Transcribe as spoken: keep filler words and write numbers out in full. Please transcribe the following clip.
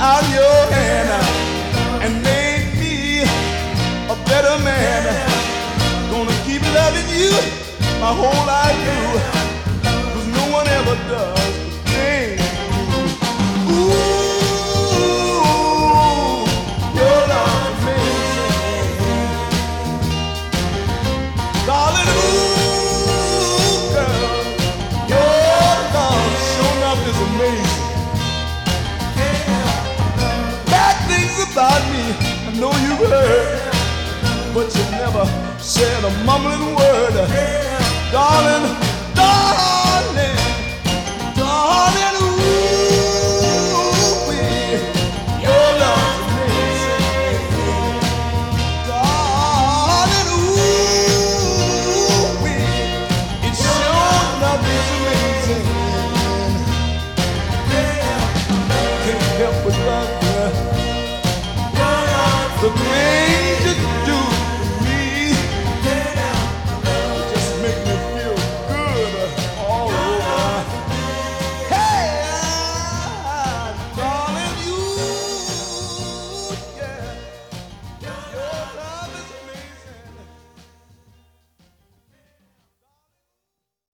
out of your hand and made me a better man. Gonna keep loving you my whole life through, 'cause no one ever does the thing you do. Ooh, your love's amazing, darling. Ooh, girl, your love shown up is amazing. Bad things about me I know you've heard, but you never said a mumbling word, darling.